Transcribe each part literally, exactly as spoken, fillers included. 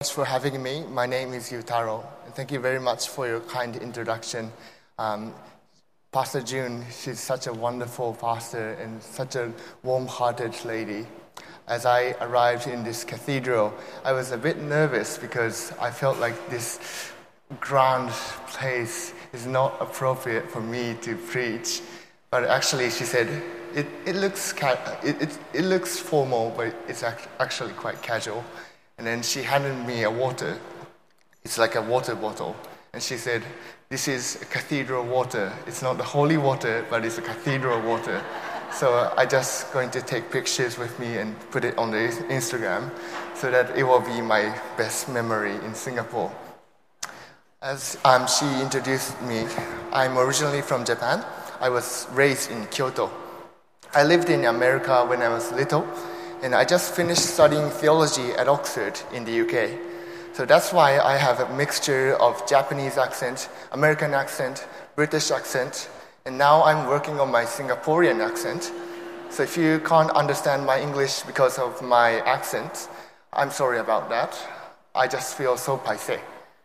much for having me. My name is Yutaro, and thank you very much for your kind introduction. Um, Pastor June, she's such a wonderful pastor and such a warm-hearted lady. As I arrived in this cathedral, I was a bit nervous because I felt like this grand place is not appropriate for me to preach. But actually, she said, it, it looks ca- it, it, it looks formal, but it's act- actually quite casual. And then she handed me a water. It's like a water bottle. And she said, this is cathedral water. It's not the holy water, but it's a cathedral water. So I just going to take pictures with me and put it on the Instagram so that it will be my best memory in Singapore. As um, she introduced me, I'm originally from Japan. I was raised in Kyoto. I lived in America when I was little, and I just finished studying theology at Oxford in the U K. So that's why I have a mixture of Japanese accent, American accent, British accent, and now I'm working on my Singaporean accent. So if you can't understand my English because of my accent, I'm sorry about that. I just feel so paiseh.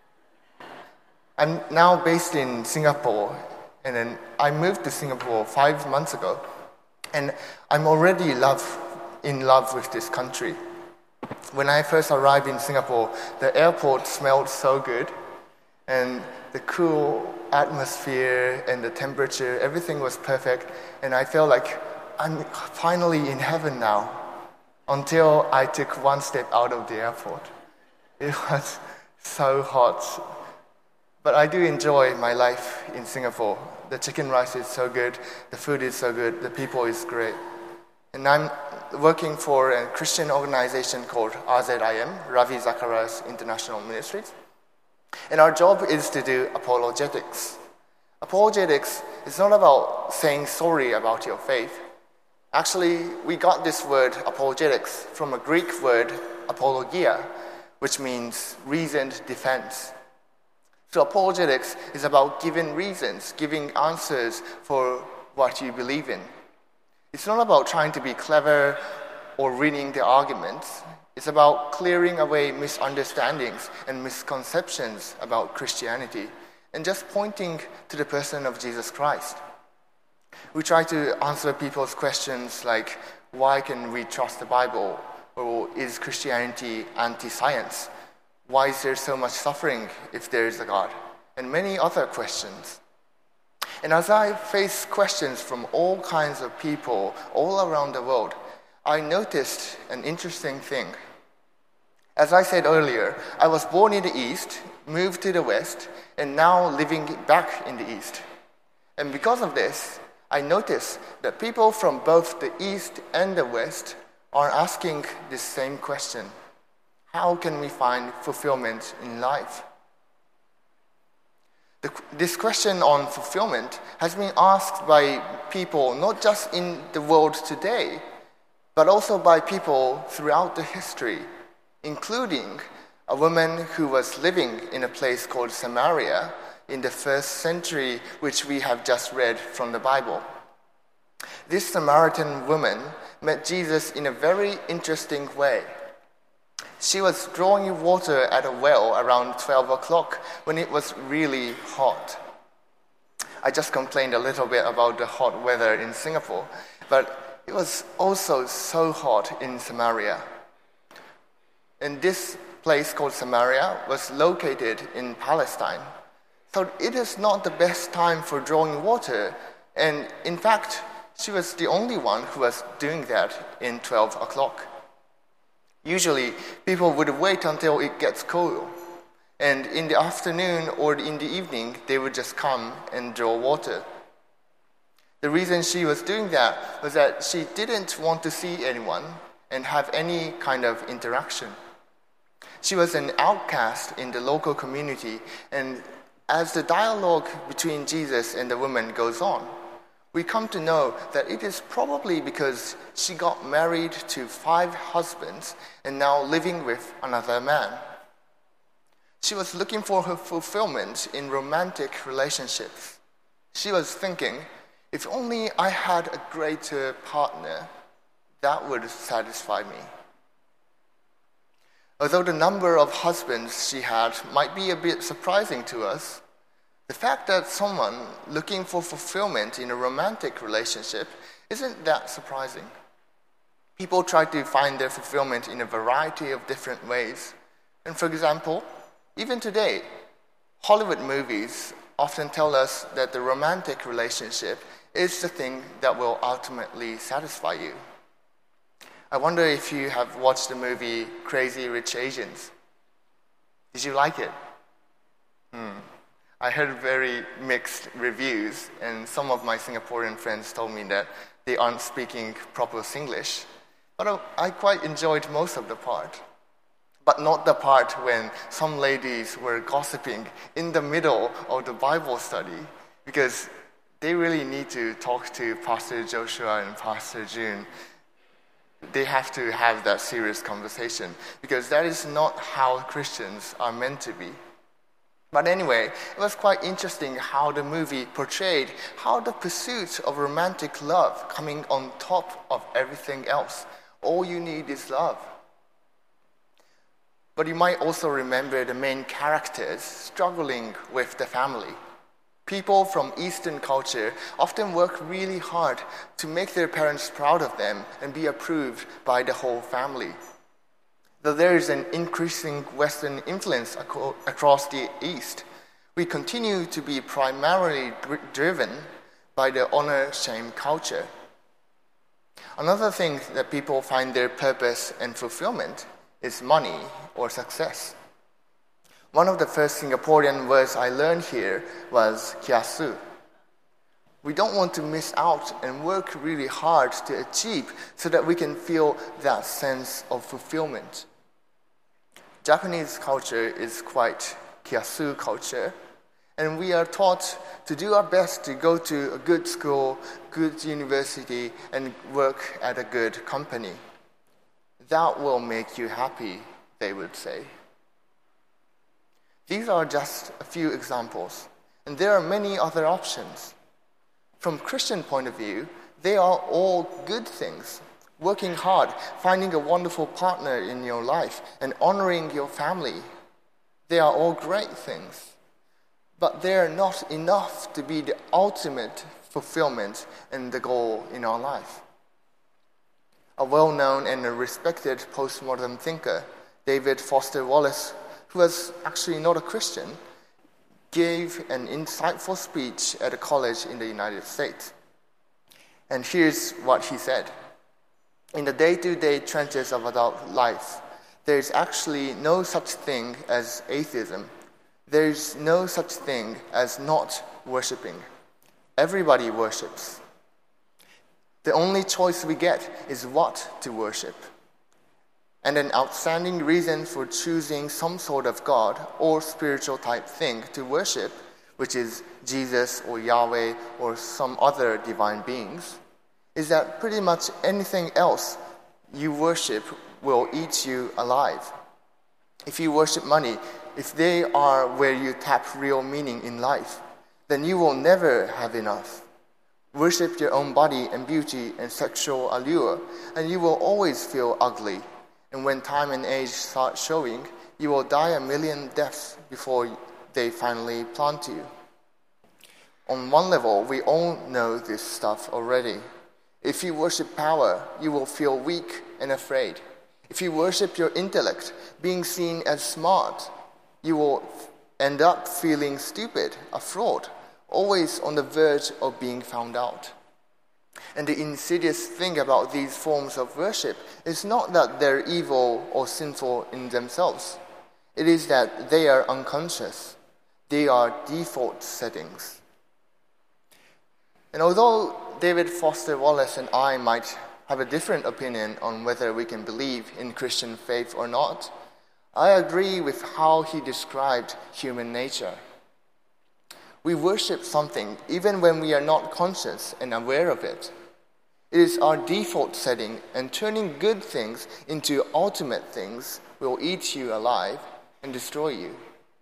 I'm now based in Singapore, and then I moved to Singapore five months ago, and I'm already love, in love with this country. When I first arrived in Singapore, the airport smelled so good, and the cool atmosphere and the temperature, everything was perfect, and I felt like I'm finally in heaven now, until I took one step out of the airport. It was so hot. But I do enjoy my life in Singapore. The chicken rice is so good, the food is so good, the people is great. And I'm working for a Christian organization called R Z I M, Ravi Zacharias International Ministries. And our job is to do apologetics. Apologetics is not about saying sorry about your faith. Actually, we got this word apologetics from a Greek word apologia, which means reasoned defense. So apologetics is about giving reasons, giving answers for what you believe in. It's not about trying to be clever or winning the arguments. It's about clearing away misunderstandings and misconceptions about Christianity and just pointing to the person of Jesus Christ. We try to answer people's questions like, why can we trust the Bible? Or is Christianity anti-science? Why is there so much suffering if there is a God? And many other questions. And as I face questions from all kinds of people all around the world, I noticed an interesting thing. As I said earlier, I was born in the East, moved to the West, and now living back in the East. And because of this, I noticed that people from both the East and the West are asking this same question. How can we find fulfillment in life? The, this question on fulfillment has been asked by people not just in the world today, but also by people throughout the history, including a woman who was living in a place called Samaria in the first century, which we have just read from the Bible. This Samaritan woman met Jesus in a very interesting way. She was drawing water at a well around twelve o'clock when it was really hot. I just complained a little bit about the hot weather in Singapore, but it was also so hot in Samaria. And this place called Samaria was located in Palestine. So it is not the best time for drawing water. And in fact, she was the only one who was doing that in twelve o'clock. Usually, people would wait until it gets cool. And in the afternoon or in the evening, they would just come and draw water. The reason she was doing that was that she didn't want to see anyone and have any kind of interaction. She was an outcast in the local community, and as the dialogue between Jesus and the woman goes on, we come to know that it is probably because she got married to five husbands and now living with another man. She was looking for her fulfillment in romantic relationships. She was thinking, if only I had a greater partner, that would satisfy me. Although the number of husbands she had might be a bit surprising to us, the fact that someone looking for fulfillment in a romantic relationship isn't that surprising. People try to find their fulfillment in a variety of different ways. And for example, even today, Hollywood movies often tell us that the romantic relationship is the thing that will ultimately satisfy you. I wonder if you have watched the movie Crazy Rich Asians. Did you like it? Hmm. I heard very mixed reviews, and some of my Singaporean friends told me that they aren't speaking proper Singlish. But I quite enjoyed most of the part. But not the part when some ladies were gossiping in the middle of the Bible study, because they really need to talk to Pastor Joshua and Pastor June. They have to have that serious conversation, because that is not how Christians are meant to be. But anyway, it was quite interesting how the movie portrayed how the pursuit of romantic love coming on top of everything else. All you need is love. But you might also remember the main characters struggling with the family. People from Eastern culture often work really hard to make their parents proud of them and be approved by the whole family. Though there is an increasing Western influence ac- across the East, we continue to be primarily dr- driven by the honor-shame culture. Another thing that people find their purpose and fulfillment is money or success. One of the first Singaporean words I learned here was kiasu. We don't want to miss out and work really hard to achieve so that we can feel that sense of fulfillment. Japanese culture is quite kiasu culture, and we are taught to do our best to go to a good school, good university, and work at a good company. That will make you happy, they would say. These are just a few examples, and there are many other options. From Christian point of view, they are all good things. Working hard, finding a wonderful partner in your life, and honoring your family. They are all great things. But they are not enough to be the ultimate fulfillment and the goal in our life. A well-known and a respected postmodern thinker, David Foster Wallace, who was actually not a Christian, gave an insightful speech at a college in the United States. And here's what he said. In the day-to-day trenches of adult life, there is actually no such thing as atheism. There is no such thing as not worshiping. Everybody worships. The only choice we get is what to worship. And an outstanding reason for choosing some sort of God or spiritual type thing to worship, which is Jesus or Yahweh or some other divine beings, is that pretty much anything else you worship will eat you alive. If you worship money, if they are where you tap real meaning in life, then you will never have enough. Worship your own body and beauty and sexual allure, and you will always feel ugly. And when time and age start showing, you will die a million deaths before they finally plant you. On one level, we all know this stuff already. If you worship power, you will feel weak and afraid. If you worship your intellect, being seen as smart, you will end up feeling stupid, a fraud, always on the verge of being found out. And the insidious thing about these forms of worship is not that they're evil or sinful in themselves. It is that they are unconscious. They are default settings. And although David Foster Wallace and I might have a different opinion on whether we can believe in Christian faith or not, I agree with how he described human nature. We worship something even when we are not conscious and aware of it. It is our default setting, and turning good things into ultimate things will eat you alive and destroy you.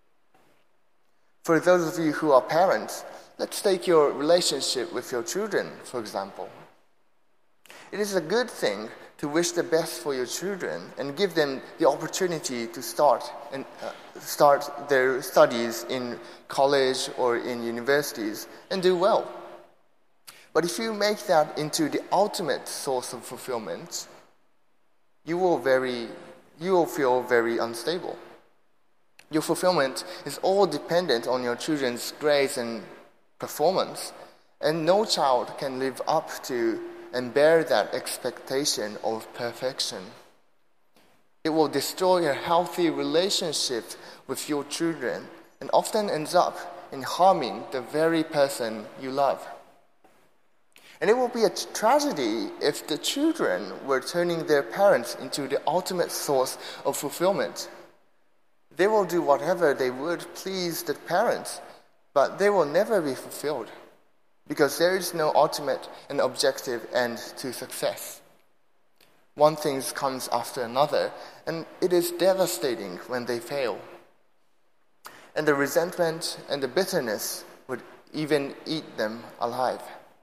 For those of you who are parents, let's take your relationship with your children, for example. It is a good thing to wish the best for your children and give them the opportunity to start and uh, start their studies in college or in universities and do well. But if you make that into the ultimate source of fulfillment, you will very you will feel very unstable. Your fulfillment is all dependent on your children's grades and performance, and no child can live up to and bear that expectation of perfection. It will destroy a healthy relationship with your children and often ends up in harming the very person you love. And it will be a tragedy if the children were turning their parents into the ultimate source of fulfillment. They will do whatever they would please the parents, but they will never be fulfilled, because there is no ultimate and objective end to success. One thing comes after another, and it is devastating when they fail. And the resentment and the bitterness would even eat them alive.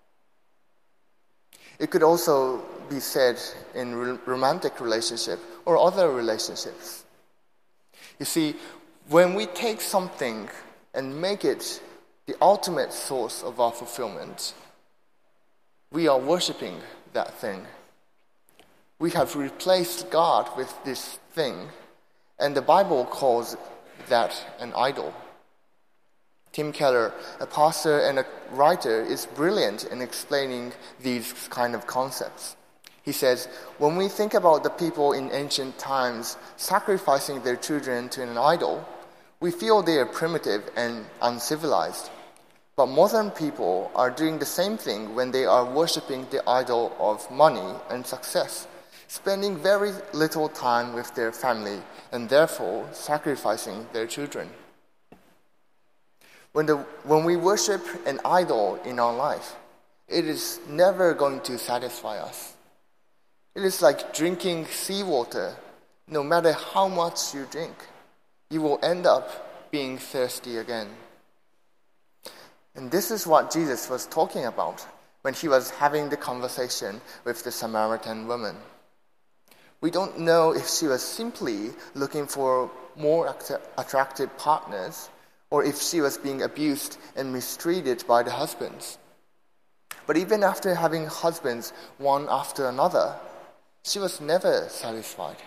It could also be said in romantic relationship or other relationships. You see, when we take something and make it the ultimate source of our fulfillment, we are worshiping that thing. We have replaced God with this thing, and the Bible calls that an idol. Tim Keller, a pastor and a writer, is brilliant in explaining these kind of concepts. He says, when we think about the people in ancient times sacrificing their children to an idol, we feel they are primitive and uncivilized. But modern people are doing the same thing when they are worshipping the idol of money and success, spending very little time with their family and therefore sacrificing their children. When, the, when we worship an idol in our life, it is never going to satisfy us. It is like drinking seawater. No matter how much you drink, you will end up being thirsty again. And this is what Jesus was talking about when he was having the conversation with the Samaritan woman. We don't know if she was simply looking for more attractive partners, or if she was being abused and mistreated by the husbands. But even after having husbands one after another, she was never satisfied.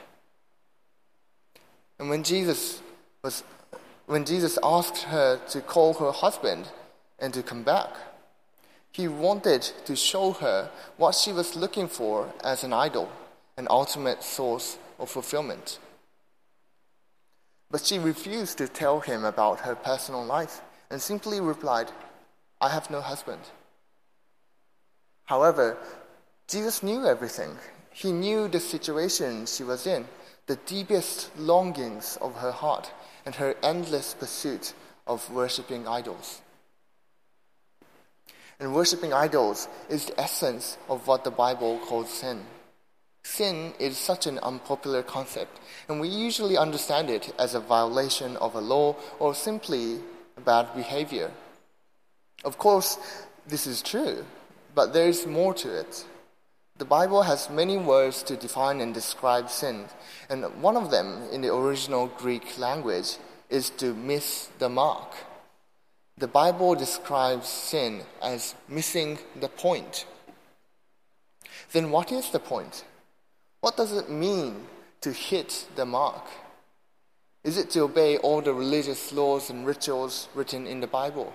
And when Jesus was, when Jesus asked her to call her husband and to come back, he wanted to show her what she was looking for as an idol, an ultimate source of fulfillment. But she refused to tell him about her personal life and simply replied, "I have no husband." However, Jesus knew everything. He knew the situation she was in, the deepest longings of her heart, and her endless pursuit of worshipping idols. And worshipping idols is the essence of what the Bible calls sin. Sin is such an unpopular concept, and we usually understand it as a violation of a law or simply bad behavior. Of course, this is true, but there is more to it. The Bible has many words to define and describe sin, and one of them in the original Greek language is to miss the mark. The Bible describes sin as missing the point. Then what is the point? What does it mean to hit the mark? Is it to obey all the religious laws and rituals written in the Bible?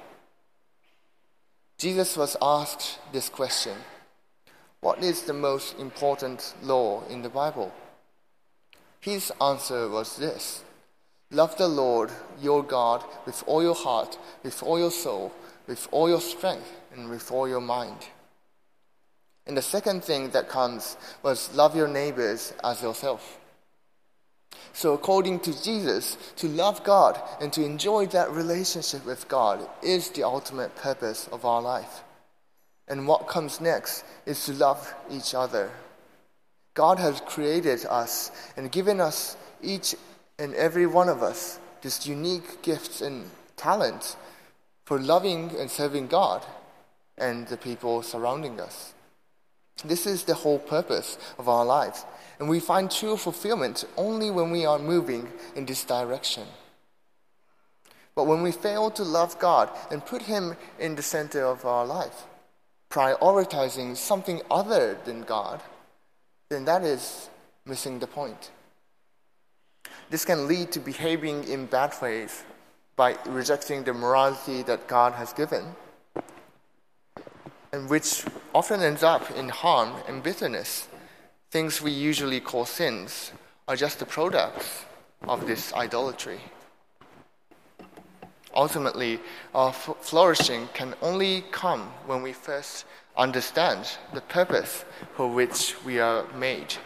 Jesus was asked this question: what is the most important law in the Bible? His answer was this: love the Lord your God with all your heart, with all your soul, with all your strength, and with all your mind. And the second thing that comes was love your neighbors as yourself. So according to Jesus, to love God and to enjoy that relationship with God is the ultimate purpose of our life. And what comes next is to love each other. God has created us and given us, each and every one of us, this unique gifts and talent for loving and serving God and the people surrounding us. This is the whole purpose of our lives. And we find true fulfillment only when we are moving in this direction. But when we fail to love God and put Him in the center of our life, prioritizing something other than God, then that is missing the point. This can lead to behaving in bad ways by rejecting the morality that God has given, and which often ends up in harm and bitterness. Things we usually call sins are just the products of this idolatry. Ultimately, our f- flourishing can only come when we first understand the purpose for which we are made.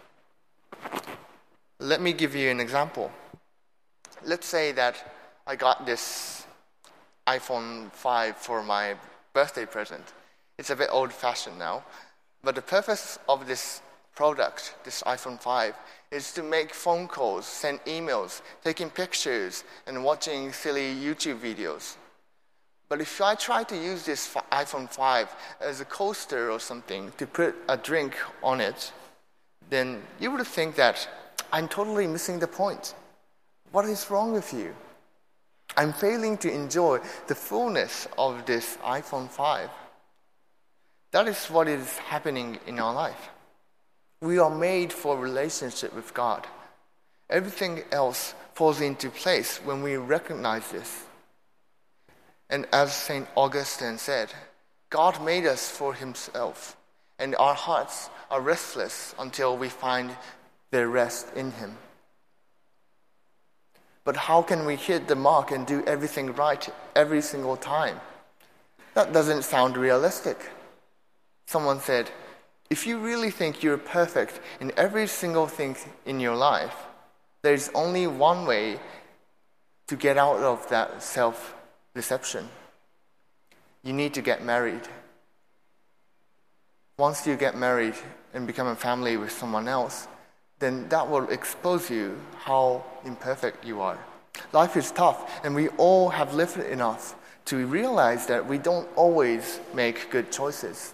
Let me give you an example. Let's say that I got this iPhone five for my birthday present. It's a bit old-fashioned now, but the purpose of this product, this iPhone five, is to make phone calls, send emails, taking pictures, and watching silly YouTube videos. But if I try to use this iPhone five as a coaster or something to put a drink on it, then you would think that I'm totally missing the point. What is wrong with you? I'm failing to enjoy the fullness of this iPhone five. That is what is happening in our life. We are made for a relationship with God. Everything else falls into place when we recognize this. And as Saint Augustine said, God made us for Himself, and our hearts are restless until we find their rest in Him. But how can we hit the mark and do everything right every single time? That doesn't sound realistic. Someone said, if you really think you're perfect in every single thing in your life, there's only one way to get out of that self-deception. You need to get married. Once you get married and become a family with someone else, then that will expose you how imperfect you are. Life is tough, and we all have lived enough to realize that we don't always make good choices.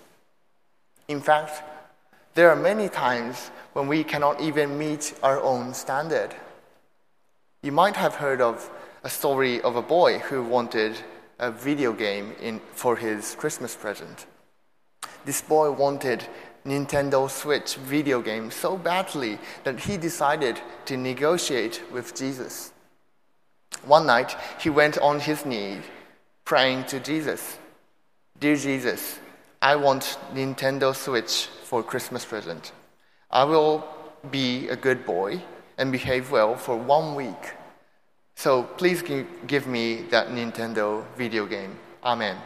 In fact, there are many times when we cannot even meet our own standard. You might have heard of a story of a boy who wanted a video game in, for his Christmas present. This boy wanted Nintendo Switch video game so badly that he decided to negotiate with Jesus. One night, he went on his knees, praying to Jesus. Dear Jesus, I want Nintendo Switch for Christmas present. I will be a good boy and behave well for one week. So please give me that Nintendo video game. Amen.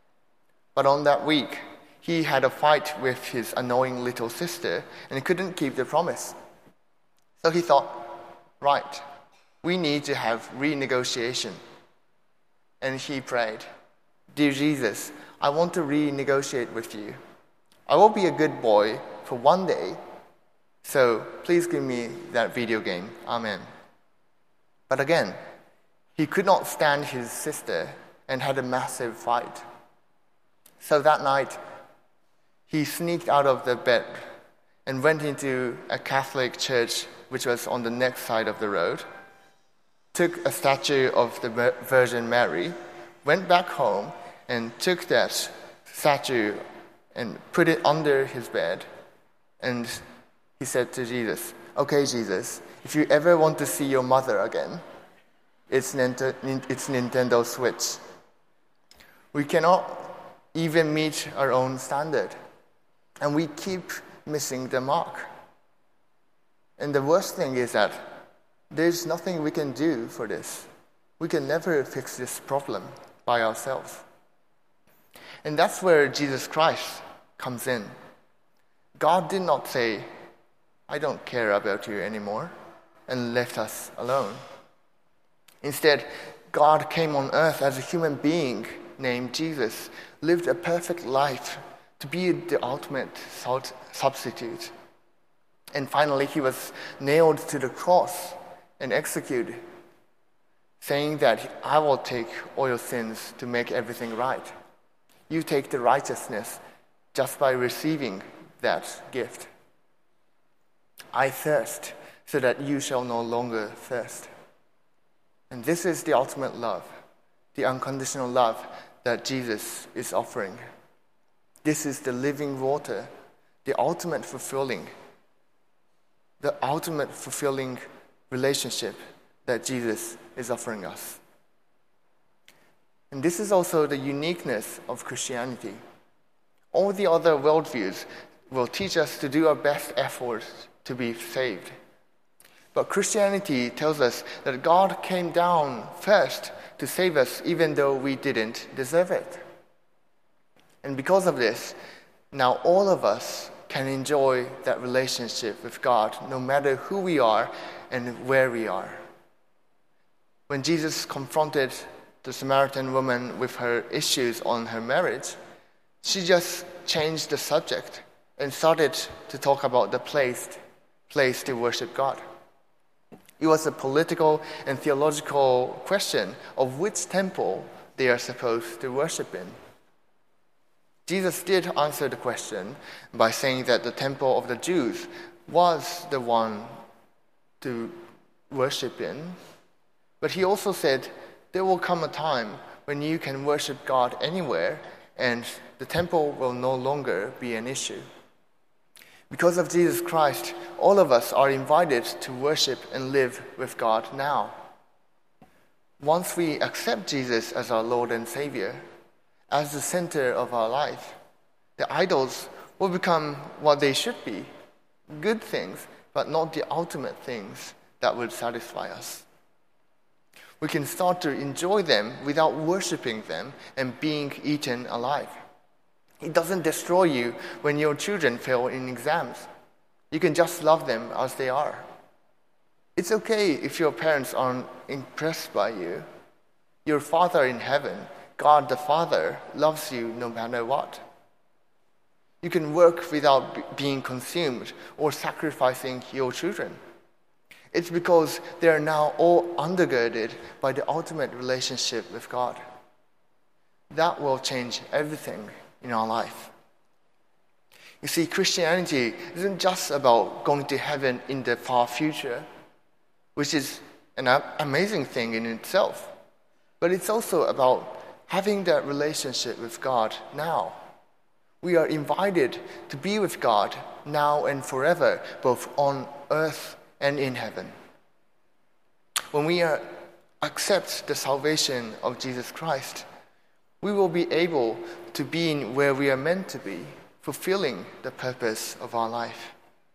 But on that week, he had a fight with his annoying little sister and couldn't keep the promise. So he thought, right, we need to have renegotiation. And he prayed, Dear Jesus, I want to renegotiate with you. I will be a good boy for one day, so please give me that video game. Amen. But again, he could not stand his sister and had a massive fight. So that night, he sneaked out of the bed and went into a Catholic church which was on the next side of the road, took a statue of the Virgin Mary, went back home and took that statue and put it under his bed. And he said to Jesus, okay, Jesus, if you ever want to see your mother again, it's, Nint- it's Nintendo Switch. We cannot even meet our own standard. And we keep missing the mark. And the worst thing is that there's nothing we can do for this. We can never fix this problem by ourselves. And that's where Jesus Christ comes in. God did not say, I don't care about you anymore, and left us alone. Instead, God came on earth as a human being named Jesus, lived a perfect life to be the ultimate substitute. And finally, he was nailed to the cross and executed, saying that I will take all your sins to make everything right. You take the righteousness just by receiving that gift. I thirst so that you shall no longer thirst. And this is the ultimate love, the unconditional love that Jesus is offering. This is the living water, the ultimate fulfilling, the ultimate fulfilling relationship that Jesus is offering us. And this is also the uniqueness of Christianity. All the other worldviews will teach us to do our best efforts to be saved. But Christianity tells us that God came down first to save us even though we didn't deserve it. And because of this, now all of us can enjoy that relationship with God no matter who we are and where we are. When Jesus confronted the Samaritan woman with her issues on her marriage, she just changed the subject and started to talk about the place, place to worship God. It was a political and theological question of which temple they are supposed to worship in. Jesus did answer the question by saying that the temple of the Jews was the one to worship in, but he also said there will come a time when you can worship God anywhere and the temple will no longer be an issue. Because of Jesus Christ, all of us are invited to worship and live with God now. Once we accept Jesus as our Lord and Savior, as the center of our life, the idols will become what they should be, good things, but not the ultimate things that would satisfy us. We can start to enjoy them without worshiping them and being eaten alive. It doesn't destroy you when your children fail in exams. You can just love them as they are. It's okay if your parents aren't impressed by you. Your Father in heaven, God the Father, loves you no matter what. You can work without b- being consumed or sacrificing your children. It's because they are now all undergirded by the ultimate relationship with God. That will change everything in our life. You see, Christianity isn't just about going to heaven in the far future, which is an amazing thing in itself, but it's also about having that relationship with God now. We are invited to be with God now and forever, both on earth and in heaven. When we are, accept the salvation of Jesus Christ, we will be able to be in where we are meant to be, fulfilling the purpose of our life.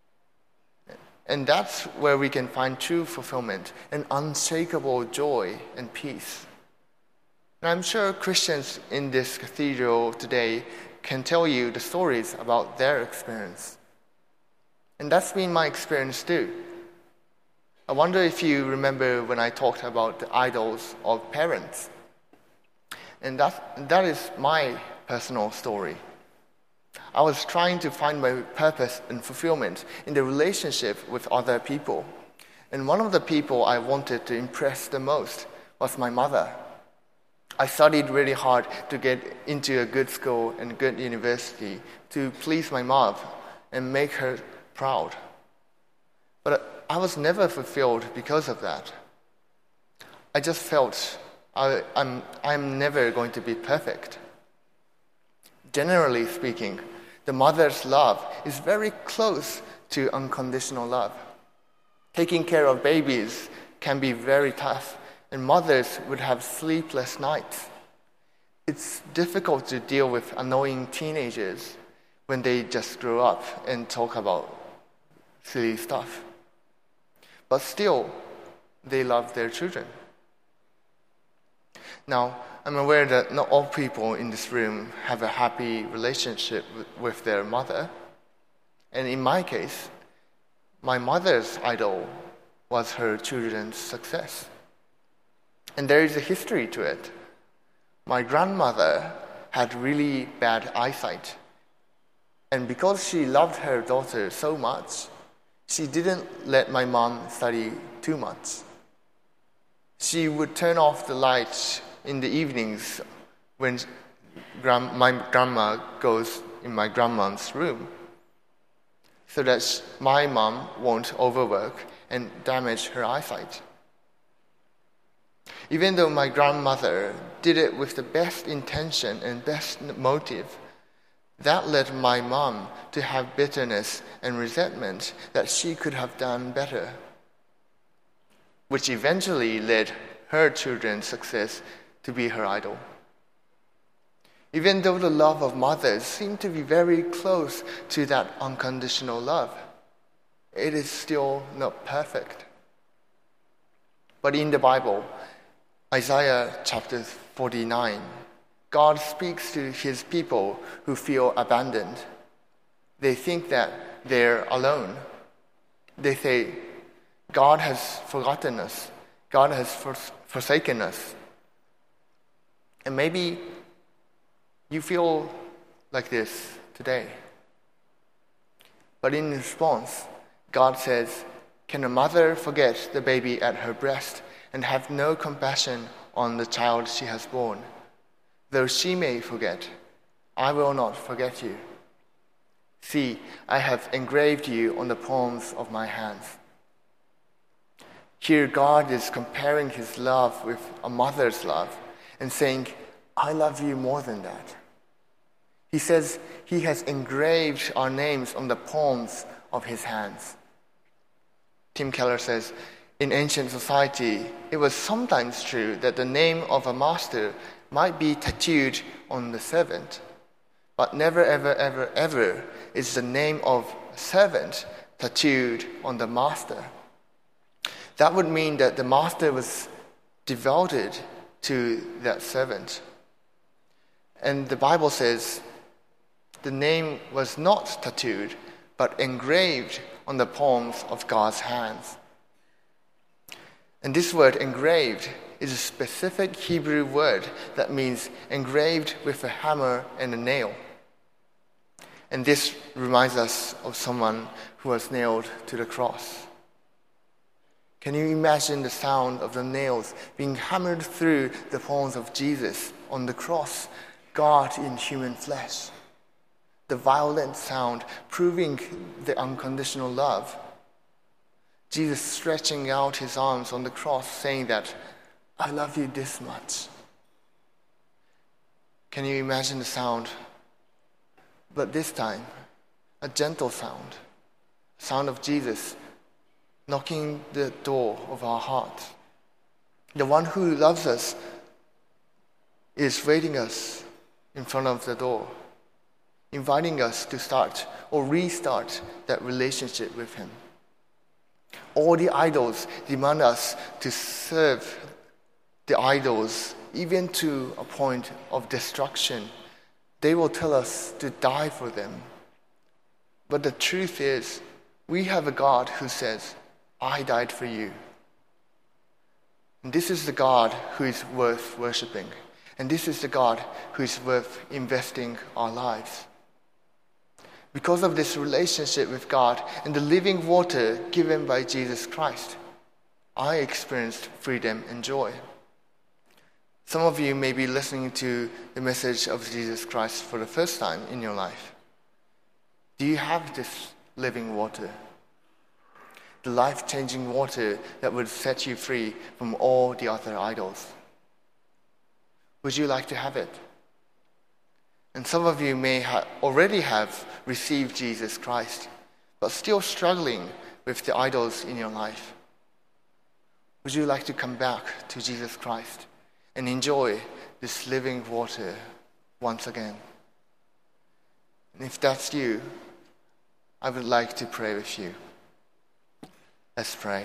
And that's where we can find true fulfillment and unshakable joy and peace. And I'm sure Christians in this cathedral today can tell you the stories about their experience. And that's been my experience too. I wonder if you remember when I talked about the idols of parents. And that, that is my personal story. I was trying to find my purpose and fulfillment in the relationship with other people. And one of the people I wanted to impress the most was my mother. I studied really hard to get into a good school and good university to please my mom and make her proud. But I was never fulfilled because of that. I just felt I, I'm, I'm never going to be perfect. Generally speaking, the mother's love is very close to unconditional love. Taking care of babies can be very tough, and mothers would have sleepless nights. It's difficult to deal with annoying teenagers when they just grow up and talk about silly stuff. But still, they love their children. Now, I'm aware that not all people in this room have a happy relationship with, with their mother. And in my case, my mother's idol was her children's success. And there is a history to it. My grandmother had really bad eyesight. And because she loved her daughter so much, she didn't let my mom study too much. She would turn off the lights in the evenings when grand, my grandma goes in my grandma's room. so that sh- my mom won't overwork and damage her eyesight. Even though my grandmother did it with the best intention and best motive, that led my mom to have bitterness and resentment that she could have done better, which eventually led her children's success to be her idol. Even though the love of mothers seemed to be very close to that unconditional love, it is still not perfect. But in the Bible, Isaiah chapter forty-nine, God speaks to his people who feel abandoned. They think that they're alone. They say, God has forgotten us. God has forsaken us. And maybe you feel like this today. But in response, God says, can a mother forget the baby at her breast and have no compassion on the child she has born? Though she may forget, I will not forget you. See, I have engraved you on the palms of my hands. Here God is comparing his love with a mother's love and saying, I love you more than that. He says he has engraved our names on the palms of his hands. Tim Keller says, in ancient society, it was sometimes true that the name of a master might be tattooed on the servant, but never, ever, ever, ever is the name of a servant tattooed on the master. That would mean that the master was devoted to that servant. And the Bible says the name was not tattooed, but engraved on the palms of God's hands. And this word engraved is a specific Hebrew word that means engraved with a hammer and a nail. And this reminds us of someone who was nailed to the cross. Can you imagine the sound of the nails being hammered through the palms of Jesus on the cross, God in human flesh? The violent sound proving the unconditional love. Jesus stretching out his arms on the cross saying that, I love you this much. Can you imagine the sound? But this time, a gentle sound. Sound of Jesus knocking the door of our heart. The one who loves us is waiting us in front of the door, inviting us to start or restart that relationship with him. All the idols demand us to serve the idols, even to a point of destruction. They will tell us to die for them. But the truth is, we have a God who says, I died for you. And this is the God who is worth worshiping. And this is the God who is worth investing our lives. Because of this relationship with God and the living water given by Jesus Christ, I experienced freedom and joy. Some of you may be listening to the message of Jesus Christ for the first time in your life. Do you have this living water? The life-changing water that would set you free from all the other idols. Would you like to have it? And some of you may ha- already have received Jesus Christ, but still struggling with the idols in your life. Would you like to come back to Jesus Christ and enjoy this living water once again? And if that's you, I would like to pray with you. Let's pray.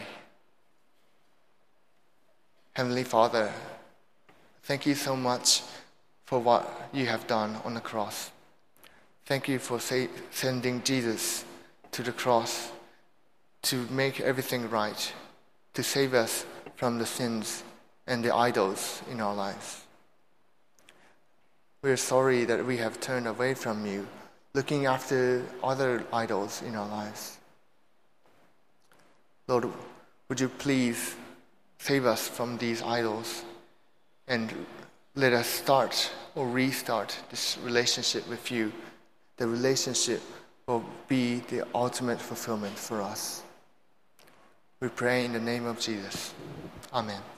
Heavenly Father, thank you so much for what you have done on the cross. Thank you for say, sending Jesus to the cross to make everything right, to save us from the sins and the idols in our lives. We're sorry that we have turned away from you, looking after other idols in our lives. Lord, would you please save us from these idols and let us start or restart this relationship with you, the relationship will be the ultimate fulfillment for us. We pray in the name of Jesus. Amen.